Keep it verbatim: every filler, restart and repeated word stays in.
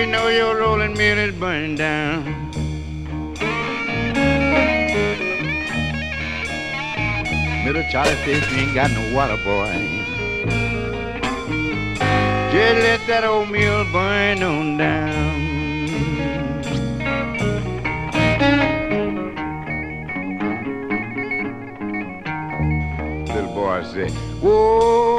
you know your rolling mill is burning down. Little Charlie says she ain't got no water, boy. Just let that old mill burn on down. Little boy said, whoa.